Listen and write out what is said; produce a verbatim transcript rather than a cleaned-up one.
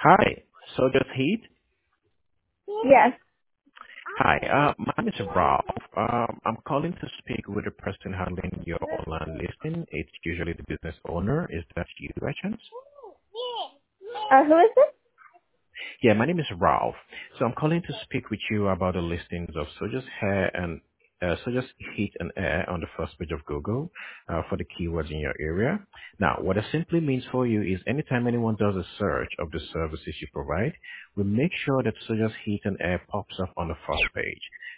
Hi, Soldiers Heat. Yes. Hi, uh, my name is Ralph. Um, I'm calling to speak with the person handling your online listing. It's usually the business owner. Is that you, by chance? Uh, who is this? Yeah, my name is Ralph. So I'm calling to speak with you about the listings of Soldiers Hair and uh, Soldiers Heat and Air on the first page of Google uh, for the keywords in your area. Now, what it simply means for you is anytime anyone does a search of the services you provide, we make sure that Soldiers Heat and Air pops up on the first page.